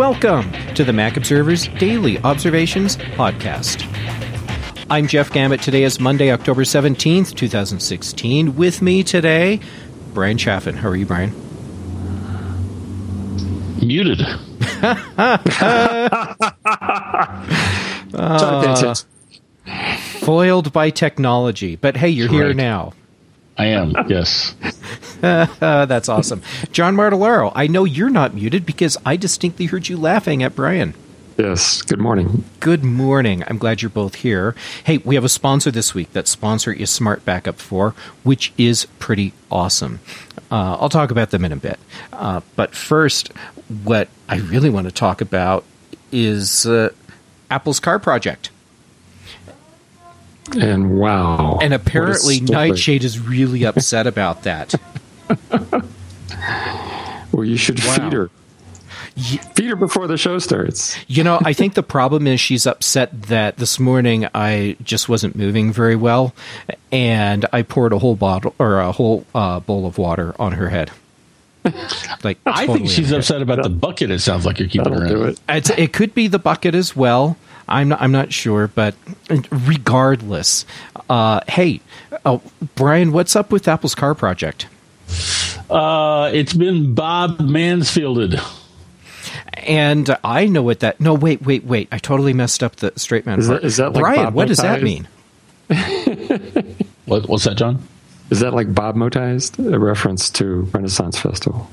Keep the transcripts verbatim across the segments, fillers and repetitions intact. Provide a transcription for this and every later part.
Welcome to the Mac Observer's Daily Observations Podcast. I'm Jeff Gamet. Today is Monday, October seventeenth, twenty sixteen. With me today, Brian Chaffin. How are you, Brian? Muted. uh, foiled by technology. But hey, you're here right. now. I am, yes. uh, that's awesome. John Martellaro, I know you're not muted because I distinctly heard you laughing at Brian. Yes, good morning. Good morning. I'm glad you're both here. Hey, we have a sponsor this week. That sponsor is Smart Backup four, which is pretty awesome. Uh, I'll talk about them in a bit. Uh, but first, what I really want to talk about is uh, Apple's car project. And wow. And apparently Nightshade is really upset about that. Well, you should wow. feed her. Feed her before the show starts. You know, I think the problem is she's upset that this morning I just wasn't moving very well, and I poured a whole bottle or a whole uh, bowl of water on her head. Like, I totally think she's upset about the bucket. It sounds like you're keeping her in. Do it. It's, it could be the bucket as well. I'm not, I'm not sure, but regardless, uh, hey, uh, Brian, what's up with Apple's car project? Uh, it's been Bob Mansfielded. And I know what that... No, wait, wait, wait. I totally messed up the straight man is part. that, is that like Brian, Bob what does that Motized? mean? what, what's that, John? Is that like Bob Motized? A reference to Renaissance Festival.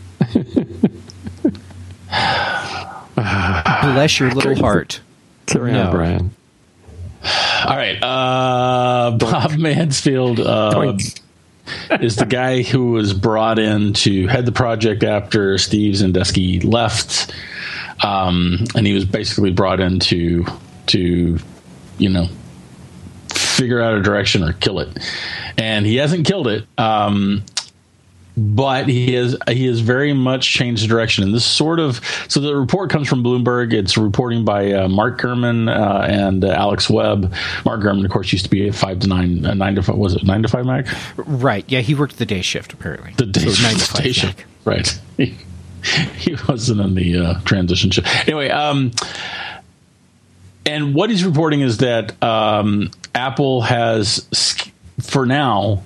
Bless your little heart. Carry no. on, Brian. All right. Uh, Bob Mansfield uh, is the guy who was brought in to head the project after Steve Zendesky left. Um, and he was basically brought in to, to, you know, figure out a direction or kill it. And he hasn't killed it. Um, But he has he has very much changed the direction. And this sort of so the report comes from Bloomberg. It's reporting by uh, Mark Gurman uh, and uh, Alex Webb. Mark Gurman, of course, used to be a five to nine, uh, nine to five. Was it nine to five, Mac? Right. Yeah, he worked the day shift apparently. The day, so nine to five, day shift. Right. He, he wasn't in the uh, transition shift. Anyway, um, and what he's reporting is that um, Apple has, for now,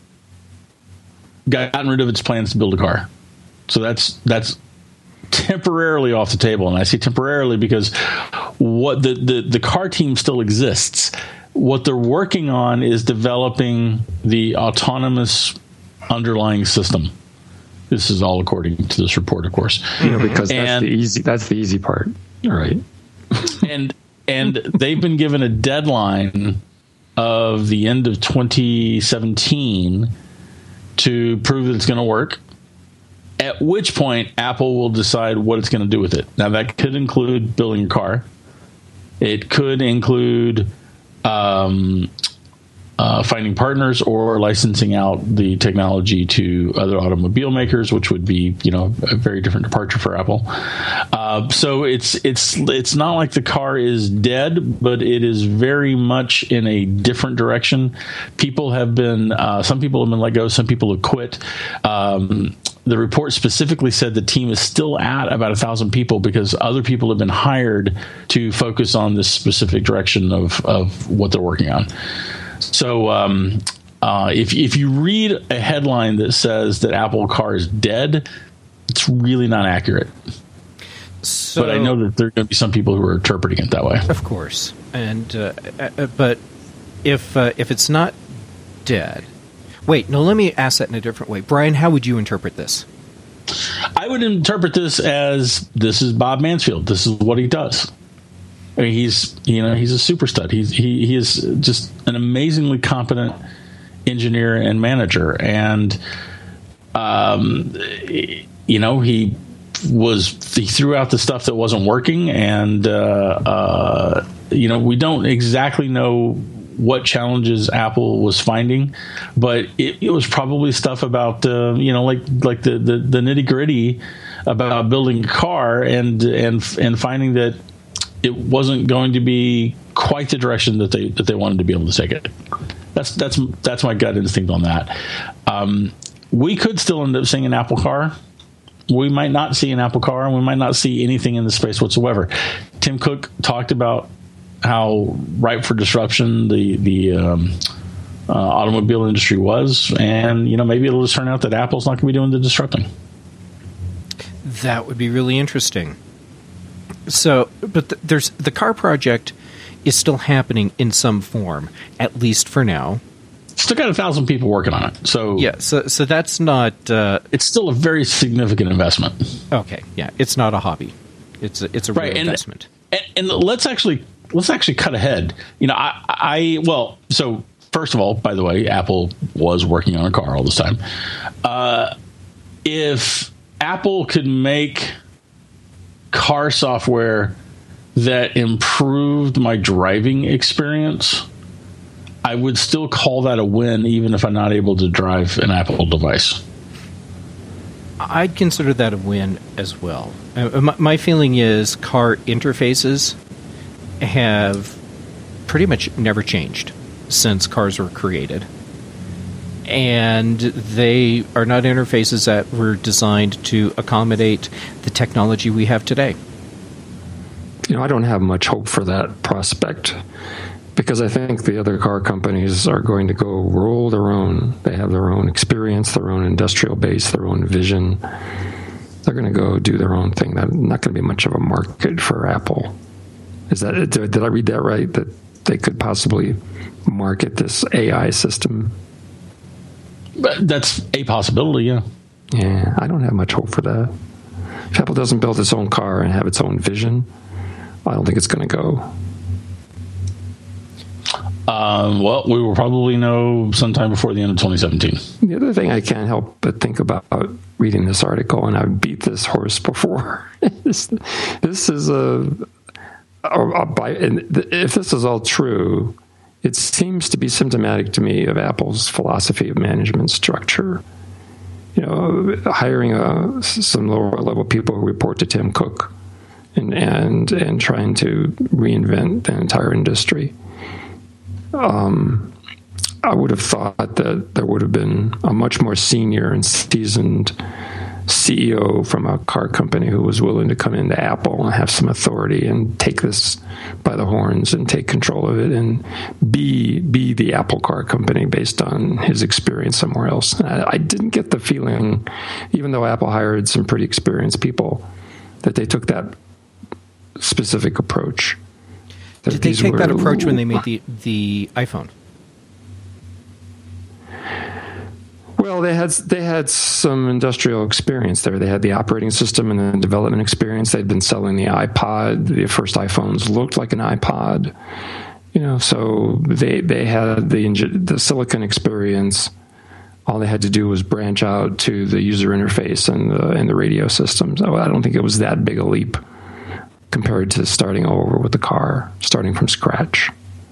gotten rid of its plans to build a car. So that's that's temporarily off the table. And I say temporarily because what the, the, the car team still exists. What they're working on is developing the autonomous underlying system. This is all according to this report, of course. You know, because that's and, the easy that's the easy part. All right. and and they've been given a deadline of the end of twenty seventeen to prove that it's going to work, at which point Apple will decide what it's going to do with it. Now, that could include building a car. It could include um, uh, finding partners or licensing out the technology to other automobile makers, which would be, you know, a very different departure for Apple. Uh, so it's it's it's not like the car is dead, but it is very much in a different direction. People have been, uh, some people have been let go, some people have quit. Um, the report specifically said the team is still at about a thousand people because other people have been hired to focus on this specific direction of of what they're working on. So um, uh, if if you read a headline that says that Apple car is dead, it's really not accurate. So, but I know that there are going to be some people who are interpreting it that way. Of course. And uh, uh, but if uh, if it's not dead, wait, no. Let me ask that in a different way, Brian. How would you interpret this? I would interpret this as this is Bob Mansfield. This is what he does. I mean, he's you know he's a super stud. He's he he is just an amazingly competent engineer and manager, and um, you know he was he threw out the stuff that wasn't working, and uh, uh, you know we don't exactly know what challenges Apple was finding, but it, it was probably stuff about uh, you know like like the the, the nitty gritty about building a car and and and finding that it wasn't going to be quite the direction that they that they wanted to be able to take it. That's that's that's my gut instinct on that. Um, we could still end up seeing an Apple car. we might not see an Apple car, and we might not see anything in the space whatsoever. Tim Cook talked about how ripe for disruption the the um, uh, automobile industry was, and you know maybe it'll just turn out that Apple's not going to be doing the disrupting. That would be really interesting. So, but th- there's the car project is still happening in some form, at least for now. Still got a thousand people working on it. So yeah, so so that's not. Uh, it's still a very significant investment. Okay, yeah, it's not a hobby. It's a, it's a right, real and, investment. And, and let's actually let's actually cut ahead. You know, I, I well, so first of all, by the way, Apple was working on a car all this time. Uh, if Apple could make car software that improved my driving experience, I would still call that a win, even if I'm not able to drive an Apple device. I'd consider that a win as well. Uh, my, my feeling is car interfaces have pretty much never changed since cars were created. And they are not interfaces that were designed to accommodate the technology we have today. You know, I don't have much hope for that prospect, because I think the other car companies are going to go roll their own. They have their own experience, their own industrial base, their own vision. They're going to go do their own thing. There's not going to be much of a market for Apple. Is that did, did I read that right? That they could possibly market this A I system? But that's a possibility, yeah. Yeah, I don't have much hope for that. If Apple doesn't build its own car and have its own vision, I don't think it's going to go. Um, well, we will probably know sometime before the end of twenty seventeen. The other thing I can't help but think about reading this article, and I've beat this horse before, is this is a, a, a and if this is all true, it seems to be symptomatic to me of Apple's philosophy of management structure. You know, hiring a, some lower level people who report to Tim Cook, and and and trying to reinvent the entire industry. Um, I would have thought that there would have been a much more senior and seasoned C E O from a car company who was willing to come into Apple and have some authority and take this by the horns and take control of it and be be the Apple car company based on his experience somewhere else. I, I didn't get the feeling, even though Apple hired some pretty experienced people, that they took that specific approach. Did they take that approach when they made the the iPhone? Well, they had they had some industrial experience there. They had the operating system and the development experience. They'd been selling the iPod. The first iPhones looked like an iPod, you know. So they they had the the silicon experience. All they had to do was branch out to the user interface and the and the radio systems. So I don't think it was that big a leap compared to starting over with the car, starting from scratch.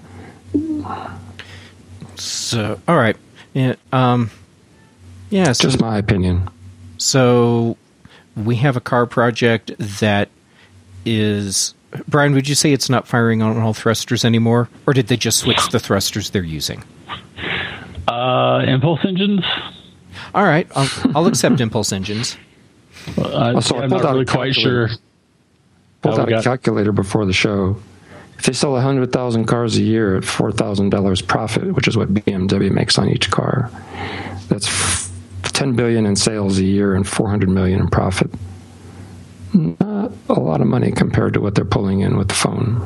So, all right. Yeah, um, yeah so, just my opinion. So we have a car project that is... Brian, would you say it's not firing on all thrusters anymore? Or did they just switch the thrusters they're using? Uh, impulse engines? All right. I'll, I'll accept impulse engines. Well, I, also, I'm not really quite sure... Pulled out a calculator before the show. If they sell one hundred thousand cars a year at four thousand dollars profit, which is what B M W makes on each car, that's ten billion dollars in sales a year and four hundred million dollars in profit. Not a lot of money compared to what they're pulling in with the phone.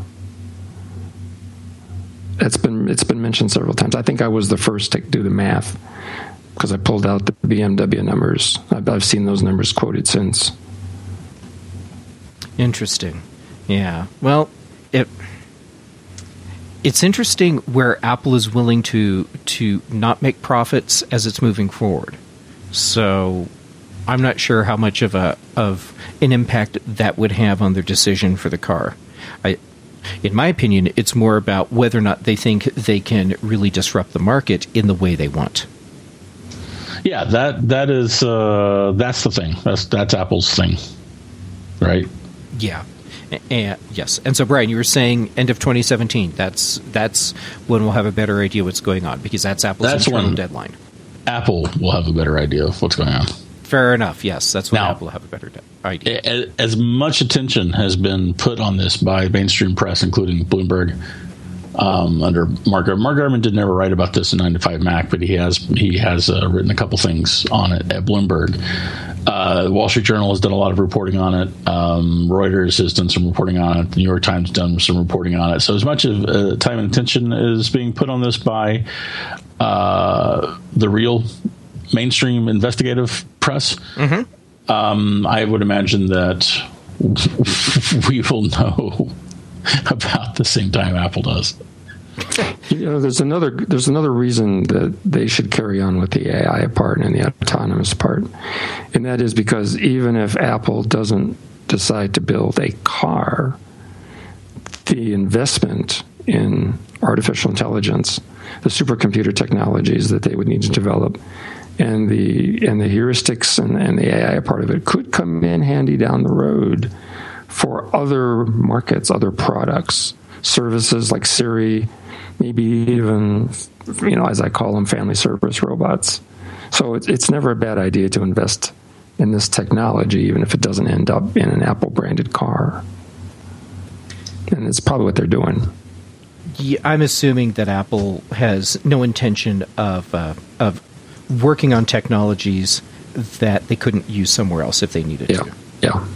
It's been it's been mentioned several times. I think I was the first to do the math because I pulled out the B M W numbers. I've, I've seen those numbers quoted since. Interesting. Yeah. Well, it it's interesting where Apple is willing to to not make profits as it's moving forward. So I'm not sure how much of a of an impact that would have on their decision for the car. I in my opinion, it's more about whether or not they think they can really disrupt the market in the way they want. Yeah, that that is uh, that's the thing. That's that's Apple's thing. Right? Yeah, and yes. And so, Brian, you were saying end of twenty seventeen. That's that's when we'll have a better idea what's going on because that's Apple's that's internal deadline. Apple will have a better idea of what's going on. Fair enough. Yes, that's what now, Apple will have a better idea. As much attention has been put on this by mainstream press, including Bloomberg, um, under Mark Gurman. Mark Gurman did never write about this in nine to five Mac, but he has he has uh, written a couple things on it at Bloomberg. Uh, the Wall Street Journal has done a lot of reporting on it. Um, Reuters has done some reporting on it. The New York Times has done some reporting on it. So as much of uh, time and attention is being put on this by uh, the real mainstream investigative press, mm-hmm. um, I would imagine that we will know about the same time Apple does. You know, there's another there's another reason that they should carry on with the A I part and the autonomous part, and that is because even if Apple doesn't decide to build a car, the investment in artificial intelligence, the supercomputer technologies that they would need to develop, and the and the heuristics and, and the A I part of it could come in handy down the road for other markets, other products, services like Siri, maybe even, you know, as I call them, family service robots. So it's, it's never a bad idea to invest in this technology, even if it doesn't end up in an Apple-branded car. And it's probably what they're doing. Yeah, I'm assuming that Apple has no intention of uh, of working on technologies that they couldn't use somewhere else if they needed yeah. to. Yeah.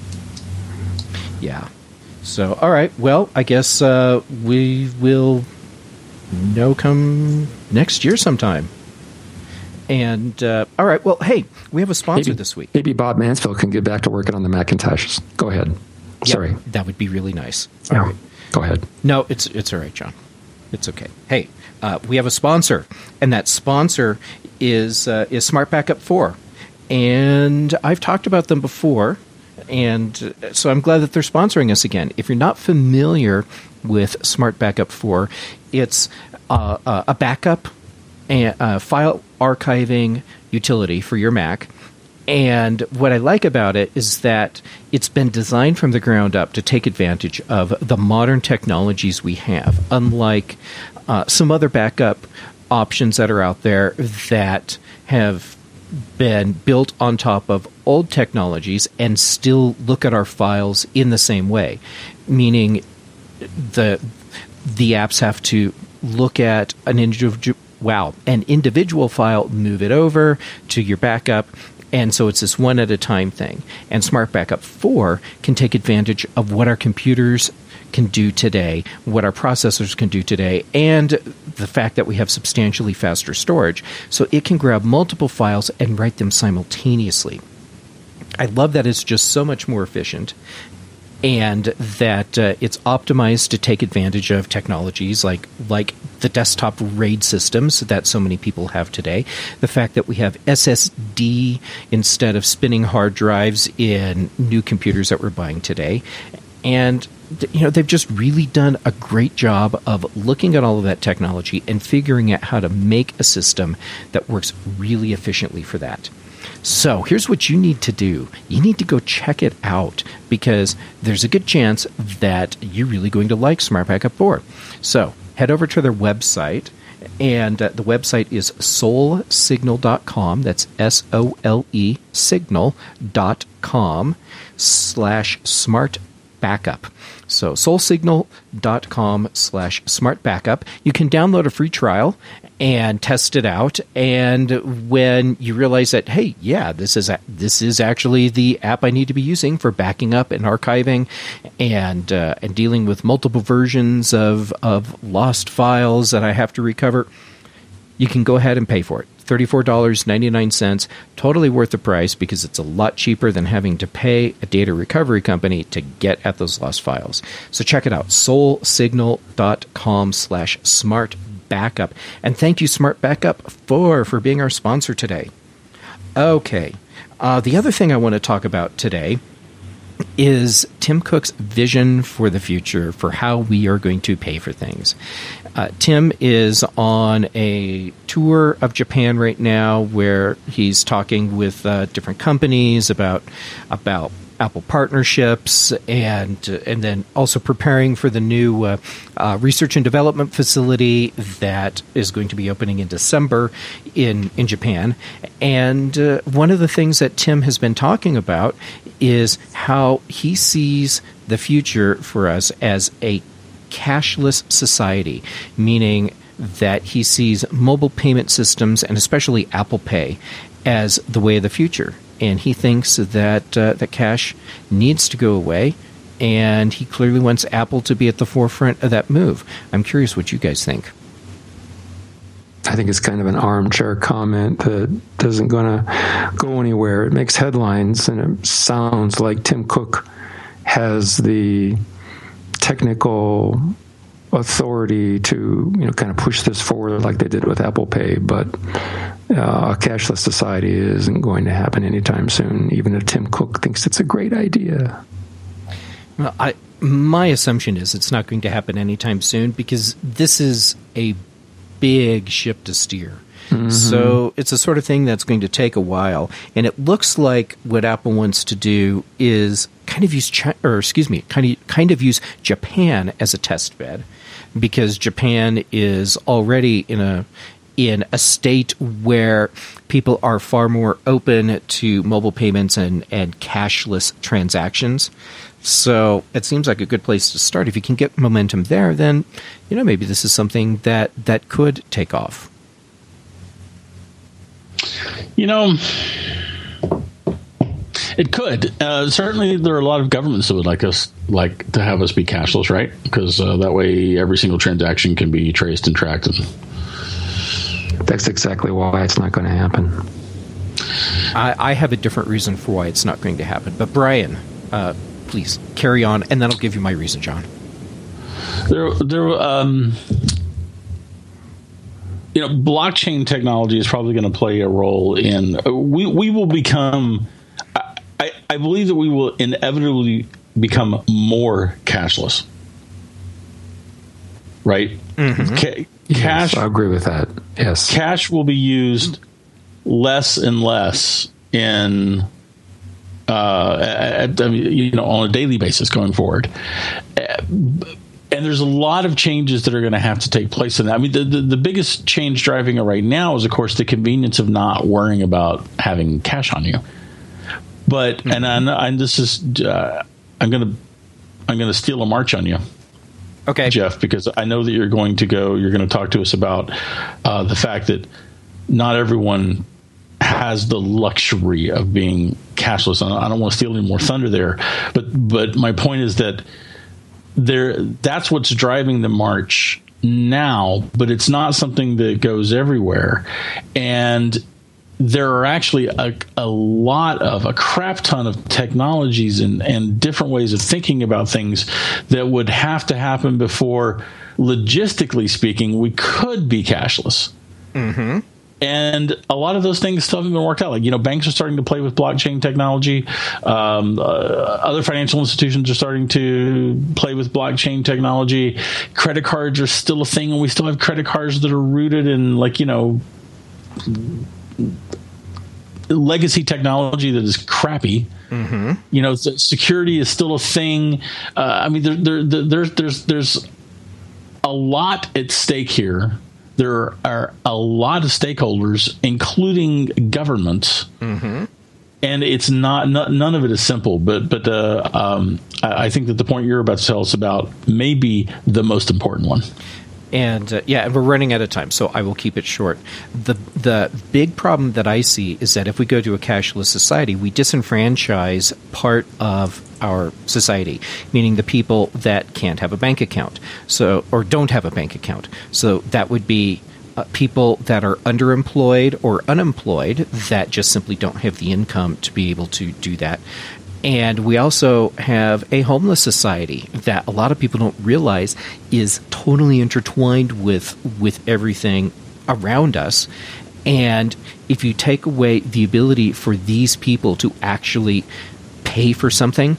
Yeah. So, all right. Well, I guess uh, we will know come next year sometime. And, uh, all right. Well, hey, we have a sponsor maybe, this week. Maybe Bob Mansfield can get back to working on the Macintoshes. Go ahead. Yeah, Sorry. That would be really nice. All yeah. right. Go ahead. No, it's it's all right, John. It's okay. Hey, uh, we have a sponsor, and that sponsor is uh, is Smart Backup four. And I've talked about them before. And so I'm glad that they're sponsoring us again. If you're not familiar with Smart Backup four, it's uh, a backup and uh, file archiving utility for your Mac. And what I like about it is that it's been designed from the ground up to take advantage of the modern technologies we have, unlike uh, some other backup options that are out there that have been built on top of old technologies and still look at our files in the same way, meaning the the apps have to look at an individual wow an individual file, move it over to your backup, and so it's this one at a time thing. And Smart Backup four can take advantage of what our computers can do today, what our processors can do today, and the fact that we have substantially faster storage. So it can grab multiple files and write them simultaneously. I love that it's just so much more efficient, and that uh, it's optimized to take advantage of technologies like like the desktop RAID systems that so many people have today. The fact that we have S S D instead of spinning hard drives in new computers that we're buying today. And you know, they've just really done a great job of looking at all of that technology and figuring out how to make a system that works really efficiently for that. So here's what you need to do. You need to go check it out, because there's a good chance that you're really going to like Smart Backup four. So head over to their website, and uh, the website is sol signal dot com. That's S O L E signal dot com slash smart backup. So sol signal dot com slash smart backup. You can download a free trial and test it out. And when you realize that, hey, yeah, this is a, this is actually the app I need to be using for backing up and archiving and uh, and dealing with multiple versions of of lost files that I have to recover, you can go ahead and pay for it. thirty-four dollars and ninety-nine cents, totally worth the price, because it's a lot cheaper than having to pay a data recovery company to get at those lost files. So check it out, sol signal dot com slash smart backup. And thank you, Smart Backup, for, for being our sponsor today. Okay, uh, the other thing I want to talk about today is Tim Cook's vision for the future for how we are going to pay for things. Uh, Tim is on a tour of Japan right now, where he's talking with uh, different companies about about Apple partnerships, and uh, and then also preparing for the new uh, uh, research and development facility that is going to be opening in December in in Japan. And uh, one of the things that Tim has been talking about is how he sees the future for us as a cashless society, meaning that he sees mobile payment systems, and especially Apple Pay, as the way of the future. And he thinks that uh, that cash needs to go away, and he clearly wants Apple to be at the forefront of that move. I'm curious what you guys think. I think it's kind of an armchair comment that doesn't going to go anywhere. It makes headlines, and it sounds like Tim Cook has the technical authority to, you know, kind of push this forward like they did with Apple Pay, but uh, a cashless society isn't going to happen anytime soon, even if Tim Cook thinks it's a great idea. Well, I, my assumption is it's not going to happen anytime soon, because this is a big ship to steer. Mm-hmm. So it's a sort of thing that's going to take a while, and it looks like what Apple wants to do is kind of use, China, or excuse me, kind of kind of use Japan as a test bed, because Japan is already in a in a state where people are far more open to mobile payments and, and cashless transactions. So it seems like a good place to start. If you can get momentum there, then, you know, maybe this is something that, that could take off. You know, it could. Uh, certainly, there are a lot of governments that would like us like to have us be cashless, right? Because uh, that way, every single transaction can be traced and tracked. And that's exactly why it's not going to happen. I, I have a different reason for why it's not going to happen. But Brian, uh, please carry on, and then I'll give you my reason, John. There, there. Um, You know, blockchain technology is probably going to play a role in. We we will become. I, I believe that we will inevitably become more cashless. Right? Mm-hmm. Ca- yes, cash. I agree with that. Yes, cash will be used less and less in. Uh, I mean, you know, on a daily basis going forward. And there's a lot of changes that are going to have to take place in that. I mean, the, the, the biggest change driving it right now is, of course, the convenience of not worrying about having cash on you. But mm-hmm. and I, and this is uh, I'm going to I'm going to steal a march on you, okay, Jeff, because I know that you're going to go. You're going to talk to us about uh, the fact that not everyone has the luxury of being cashless. I don't want to steal any more thunder there, but but my point is that. There, that's what's driving the march now, but it's not something that goes everywhere. And there are actually a, a lot of, a crap ton of technologies and, and different ways of thinking about things that would have to happen before, logistically speaking, we could be cashless. Mm-hmm. And a lot of those things still haven't been worked out. Like, you know, banks are starting to play with blockchain technology. Um, uh, other financial institutions are starting to play with blockchain technology. Credit cards are still a thing, and we still have credit cards that are rooted in, like, you know, legacy technology that is crappy. Mm-hmm. You know, security is still a thing. Uh, I mean, there, there, there, there's there's there's a lot at stake here. There are a lot of stakeholders, including governments, mm-hmm. and it's not, not none of it is simple. But but uh, um, I, I think that the point you're about to tell us about may be the most important one. And uh, yeah, and we're running out of time, so I will keep it short. The the big problem that I see is that if we go to a cashless society, we disenfranchise part of our society, meaning the people that can't have a bank account, so or don't have a bank account. So that would be uh, people that are underemployed or unemployed that just simply don't have the income to be able to do that. And we also have a homeless society that a lot of people don't realize is totally intertwined with with everything around us. And if you take away the ability for these people to actually pay for something,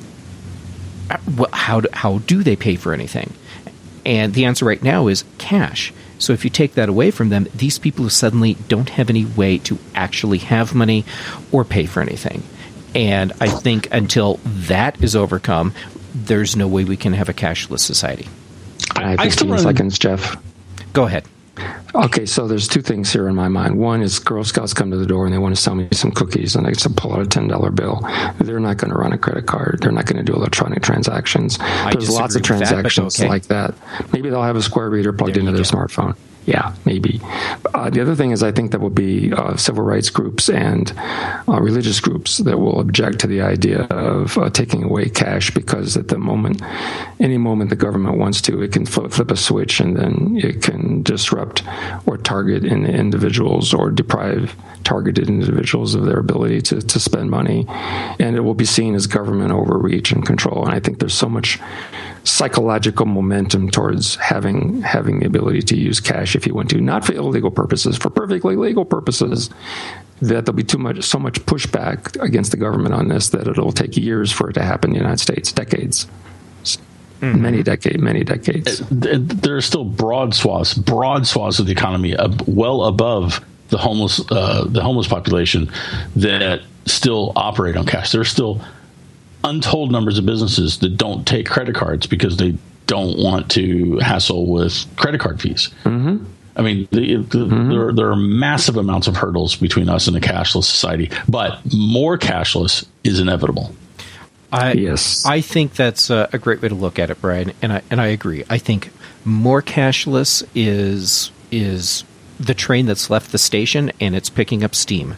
how do, how do they pay for anything? And the answer right now is cash. So if you take that away from them, these people suddenly don't have any way to actually have money or pay for anything. And I think until that is overcome, there's no way we can have a cashless society. I have fifteen seconds, Jeff. Go ahead. Okay, so there's two things here in my mind. One is Girl Scouts come to the door and they want to sell me some cookies, and they just pull out a ten dollar bill. They're not going to run a credit card. They're not going to do electronic transactions. I There's lots of transactions that, okay. like that. Maybe they'll have a Square reader plugged There into their go. smartphone. Yeah, maybe. Uh, the other thing is I think there will be uh, civil rights groups and uh, religious groups that will object to the idea of uh, taking away cash, because at the moment, any moment the government wants to, it can flip, flip a switch and then it can disrupt or target in individuals or deprive targeted individuals of their ability to, to spend money. And it will be seen as government overreach and control. And I think there's so much psychological momentum towards having having the ability to use cash if you want to, not for illegal purposes, for perfectly legal purposes, that there'll be too much, so much pushback against the government on this that it'll take years for it to happen in the United States, decades, mm-hmm. many decades, many decades. There are still broad swaths, broad swaths of the economy, uh, well above the homeless, uh, the homeless population that still operate on cash. There are still untold numbers of businesses that don't take credit cards because they don't want to hassle with credit card fees. Mm-hmm. I mean, the, the, mm-hmm. there, there are massive amounts of hurdles between us and a cashless society, but more cashless is inevitable. I, yes. I think that's a, a great way to look at it, Brian, and I and I agree. I think more cashless is is the train that's left the station and it's picking up steam.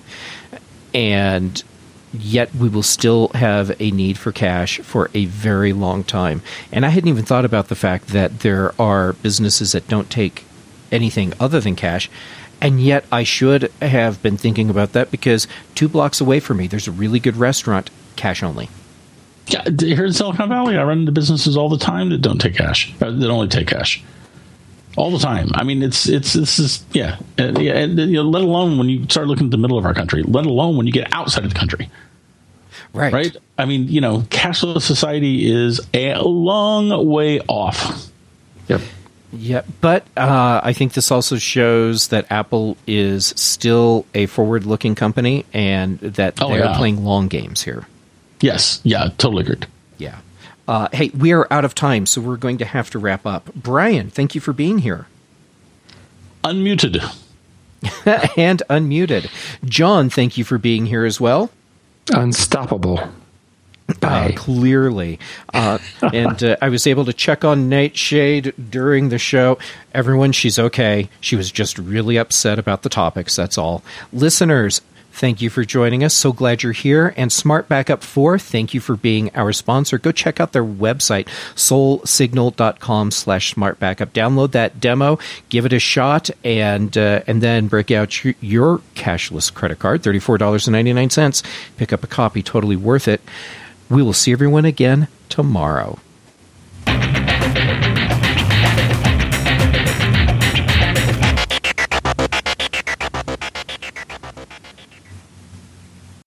And yet we will still have a need for cash for a very long time. And I hadn't even thought about the fact that there are businesses that don't take anything other than cash. And yet I should have been thinking about that, because two blocks away from me, there's a really good restaurant, cash only. Yeah, here in Silicon Valley, I run into businesses all the time that don't take cash, uh, that only take cash. All the time. I mean, it's it's this is yeah, uh, yeah. And, you know, let alone when you start looking at the middle of our country. Let alone when you get outside of the country. Right. Right. I mean, you know, cashless society is a long way off. Yep. Yeah, but uh, I think this also shows that Apple is still a forward-looking company, and that Oh, they're yeah. playing long games here. Yes. Yeah. Totally agreed. Yeah. Uh, hey, we are out of time, so we're going to have to wrap up. Brian, thank you for being here. Unmuted. And unmuted. John, thank you for being here as well. Unstoppable. Uh, clearly. Uh, and uh, I was able to check on Nightshade during the show. Everyone, she's okay. She was just really upset about the topics, that's all. Listeners, thank you for joining us. So glad you're here. And Smart Backup four, thank you for being our sponsor. Go check out their website, solsignal.com slash smartbackup. Download that demo, give it a shot, and uh, and then break out your, your cashless credit card, thirty-four dollars and ninety-nine cents. Pick up a copy, totally worth it. We will see everyone again tomorrow.